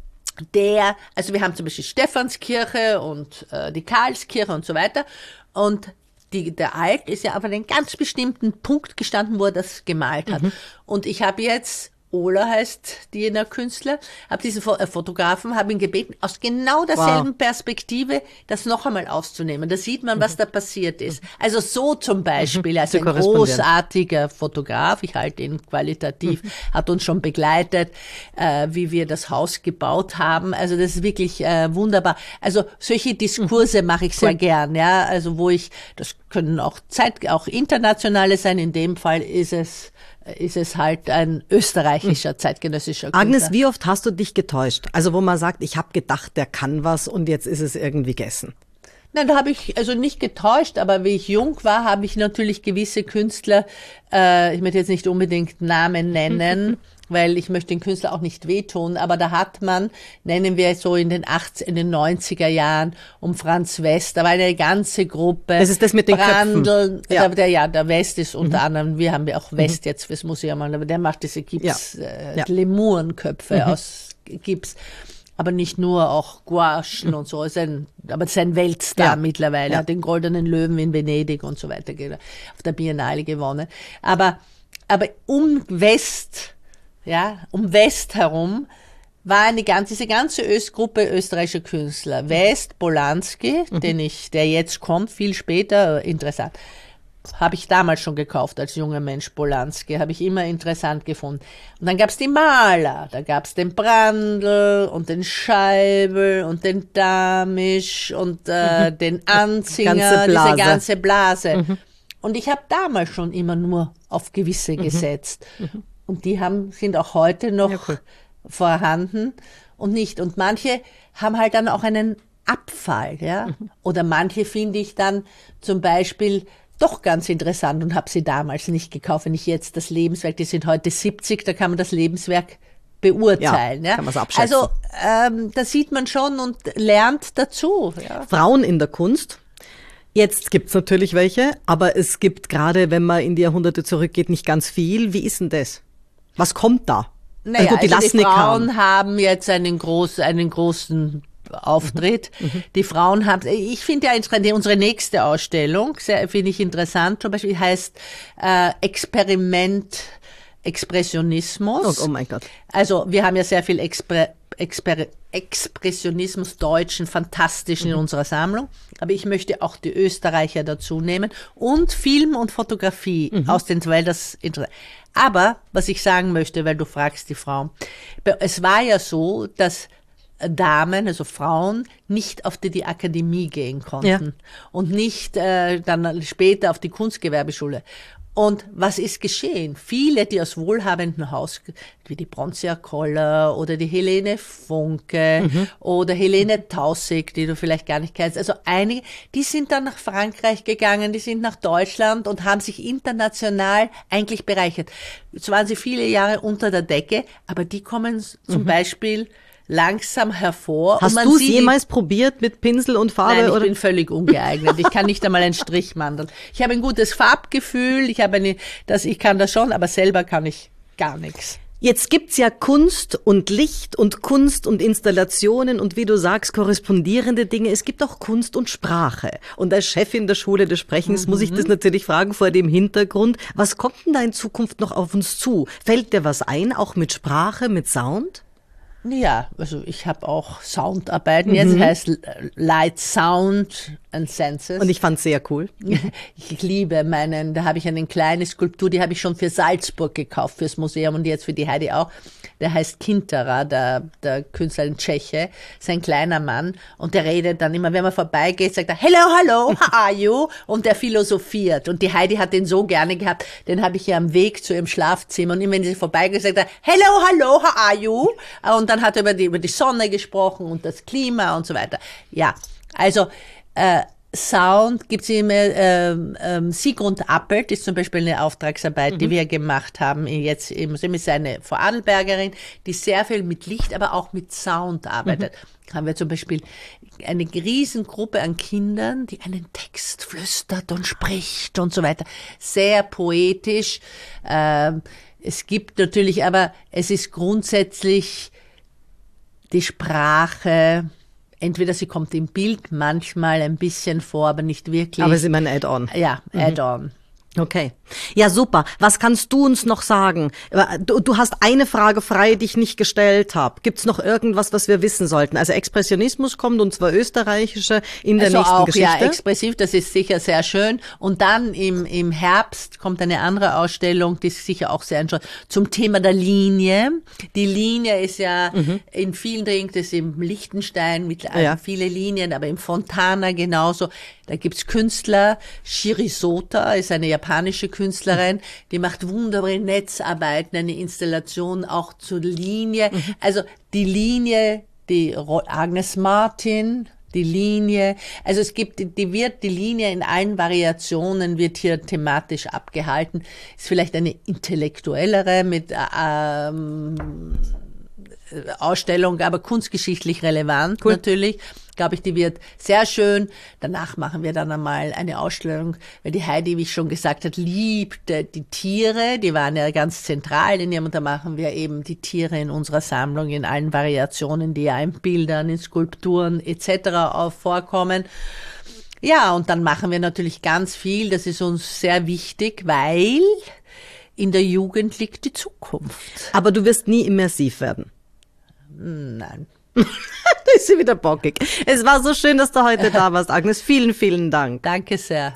der, also wir haben zum Beispiel Stephanskirche und äh, die Karlskirche und so weiter. Und die, der Alt ist ja auf einen ganz bestimmten Punkt gestanden, wo er das gemalt hat. Mhm. Und ich habe jetzt Ola heißt jener Künstler, habe diesen Fotografen, habe ihn gebeten, aus genau derselben wow. Perspektive das noch einmal auszunehmen. Da sieht man, was da passiert ist. Also so zum Beispiel, also ein großartiger Fotograf, ich halte ihn qualitativ, hat uns schon begleitet, äh, wie wir das Haus gebaut haben. Also das ist wirklich äh, wunderbar. Also solche Diskurse mache ich sehr gern, ja. Also wo ich, das können auch Zeit, auch internationale sein. In dem Fall ist es ist es halt ein österreichischer, zeitgenössischer Künstler. Agnes, wie oft hast du dich getäuscht? Also wo man sagt, ich habe gedacht, der kann was und jetzt ist es irgendwie gegessen. Nein, da habe ich also nicht getäuscht, aber wie ich jung war, habe ich natürlich gewisse Künstler, äh, ich möchte jetzt nicht unbedingt Namen nennen, weil ich möchte den Künstler auch nicht wehtun, aber da hat man, nennen wir so in den achtziger, in den neunziger Jahren, um Franz West, da war eine ganze Gruppe. Das ist das mit den Brandl, Köpfen. Ja. Der, der, ja, der West ist unter mhm. anderem, wir haben ja auch West mhm. jetzt fürs Museum, aber der macht diese Gips, ja. äh, ja. Lemurenköpfe mhm. aus Gips. Aber nicht nur, auch Gouachen und so. Ist ein, aber es ist ein Weltstar ja. mittlerweile. Ja. Hat den Goldenen Löwen in Venedig und so weiter auf der Biennale gewonnen. Aber, aber um West, ja, um West herum war eine ganze, diese ganze Öst Gruppe österreichischer Künstler. West, Polanski, mhm. den ich, der jetzt kommt, viel später, interessant. Habe ich damals schon gekauft als junger Mensch, Polanski, habe ich immer interessant gefunden. Und dann gab's die Maler, da gab's den Brandl und den Scheibel und den Damisch und äh, mhm. den Anzinger, ganze diese ganze Blase. Mhm. Und ich habe damals schon immer nur auf gewisse mhm. gesetzt. Mhm. Und die haben, sind auch heute noch ja, cool. vorhanden und nicht. Und manche haben halt dann auch einen Abfall, ja. Mhm. Oder manche finde ich dann zum Beispiel doch ganz interessant und habe sie damals nicht gekauft. Wenn ich jetzt das Lebenswerk, die sind heute siebzig, da kann man das Lebenswerk beurteilen. Ja, ja. kann man's abschätzen. Also ähm, da sieht man schon und lernt dazu. Ja. Frauen in der Kunst. Jetzt gibt's natürlich welche, aber es gibt gerade, wenn man in die Jahrhunderte zurückgeht, nicht ganz viel. Wie ist denn das? Was kommt da? Naja, also gut, die, also die Frauen kam. haben jetzt einen, groß, einen großen Auftritt. Mhm. Die Frauen haben, ich finde ja unsere nächste Ausstellung, finde ich interessant, zum Beispiel heißt äh, Experiment Expressionismus. Oh, oh mein Gott. Also wir haben ja sehr viel Exper Exper Expressionismus, deutschen, fantastischen mhm. in unserer Sammlung. Aber ich möchte auch die Österreicher dazu nehmen und Film und Fotografie mhm. aus den, weil das interessant. Aber was ich sagen möchte, weil du fragst die Frauen, es war ja so, dass Damen, also Frauen, nicht auf die, die Akademie gehen konnten ja. und nicht äh, dann später auf die Kunstgewerbeschule. Und was ist geschehen? Viele, die aus wohlhabendem Haus, wie die Bronzia Koller oder die Helene Funke mhm. oder Helene Taussig, die du vielleicht gar nicht kennst, also einige, die sind dann nach Frankreich gegangen, die sind nach Deutschland und haben sich international eigentlich bereichert. Jetzt waren sie viele Jahre unter der Decke, aber die kommen zum mhm. Beispiel langsam hervor. Hast du es jemals probiert mit Pinsel und Farbe? Nein, ich oder? bin völlig ungeeignet. Ich kann nicht einmal einen Strich mandeln. Ich habe ein gutes Farbgefühl, ich habe eine, das, ich kann das schon, aber selber kann ich gar nichts. Jetzt gibt's ja Kunst und Licht und Kunst und Installationen und wie du sagst, korrespondierende Dinge. Es gibt auch Kunst und Sprache. Und als Chefin der Schule des Sprechens mhm. muss ich das natürlich fragen vor dem Hintergrund. Was kommt denn da in Zukunft noch auf uns zu? Fällt dir was ein, auch mit Sprache, mit Sound? Ja, also ich habe auch Soundarbeiten, jetzt mhm. heißt Light, Sound and Senses. Und ich fand's sehr cool. Ich liebe meinen, da habe ich eine kleine Skulptur, die habe ich schon für Salzburg gekauft, fürs Museum und jetzt für die Heidi auch. Der heißt Kintera, der, der Künstler in Tscheche, ist ein kleiner Mann und der redet dann immer, wenn man vorbeigeht, sagt er, hello, hello, how are you? Und der philosophiert. Und die Heidi hat den so gerne gehabt, den habe ich ja am Weg zu ihrem Schlafzimmer und immer wenn sie vorbeigeht, sagt er, hello, hello, how are you? Und dann hat er über die, über die Sonne gesprochen und das Klima und so weiter. Ja, also äh, Sound gibt's immer, ähm, ähm, Sigrun Appelt ist zum Beispiel eine Auftragsarbeit, mhm. die wir gemacht haben, jetzt im Museum, ist eine Vorarlbergerin, die sehr viel mit Licht, aber auch mit Sound arbeitet. Mhm. Haben wir zum Beispiel eine Riesengruppe an Kindern, die einen Text flüstert und spricht und so weiter. Sehr poetisch. Ähm, es gibt natürlich, aber es ist grundsätzlich die Sprache, entweder sie kommt im Bild manchmal ein bisschen vor, aber nicht wirklich. Aber sie ist immer ein Add-on. Ja, mhm. Add-on. Okay. Ja, super. Was kannst du uns noch sagen? Du, du hast eine Frage frei, die ich nicht gestellt habe. Gibt's noch irgendwas, was wir wissen sollten? Also Expressionismus kommt, und zwar österreichische, in der also nächsten auch, Geschichte. Ja, expressiv, das ist sicher sehr schön. Und dann im, im Herbst kommt eine andere Ausstellung, die ist sicher auch sehr interessant, zum Thema der Linie. Die Linie ist ja mhm. in vielen Dingen, das ist im Liechtenstein mit ja. viele Linien, aber im Fontana genauso. Da gibt's Künstler, Shiri Sota ist eine japanische Künstlerin, die macht wunderbare Netzarbeiten, eine Installation auch zur Linie. Mhm. Also die Linie, die Agnes Martin, die Linie, also es gibt, die wird, die Linie in allen Variationen wird hier thematisch abgehalten. Ist vielleicht eine intellektuellere mit ähm, Ausstellung, aber kunstgeschichtlich relevant cool. natürlich. Glaube ich, die wird sehr schön. Danach machen wir dann einmal eine Ausstellung, weil die Heidi, wie ich schon gesagt habe, liebt die Tiere. Die waren ja ganz zentral in ihrem, und da machen wir eben die Tiere in unserer Sammlung in allen Variationen, die ja in Bildern, in Skulpturen et cetera auch vorkommen. Ja, und dann machen wir natürlich ganz viel. Das ist uns sehr wichtig, weil in der Jugend liegt die Zukunft. Aber du wirst nie immersiv werden. Nein. Da ist sie wieder bockig. Es war so schön, dass du heute da warst, Agnes. Vielen, vielen Dank. Danke sehr.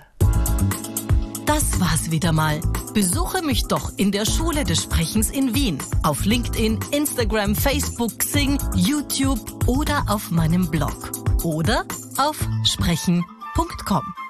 Das war's wieder mal. Besuche mich doch in der Schule des Sprechens in Wien. Auf LinkedIn, Instagram, Facebook, Xing, YouTube oder auf meinem Blog. Oder auf sprechen punkt com.